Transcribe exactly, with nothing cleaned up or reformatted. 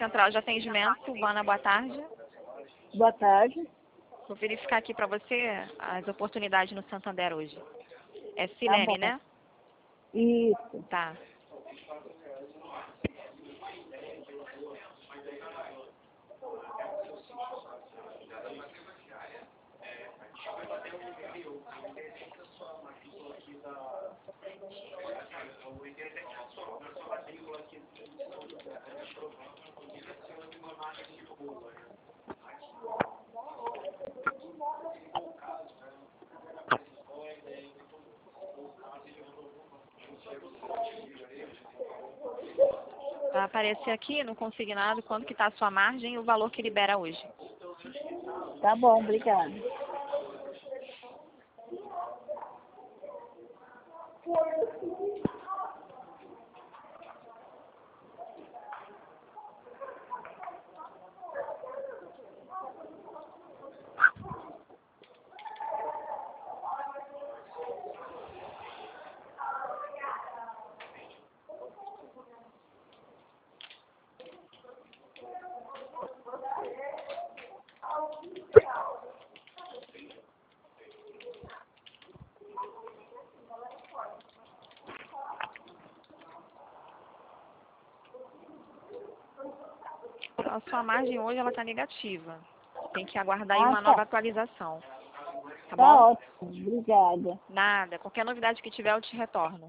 Central de Atendimento, Silvana, boa tarde. Boa tarde. Vou verificar aqui para você as oportunidades no Santander hoje. É Tá Silene, bom. né? Isso. Tá. Vai aparecer aqui no consignado quanto que está a sua margem e o valor que libera hoje. Tá bom, obrigada. A sua margem hoje ela está negativa. Tem que aguardar aí Ah, uma tá. nova atualização. Tá Tá bom? ótimo, obrigada. Nada. Qualquer novidade que tiver eu te retorno.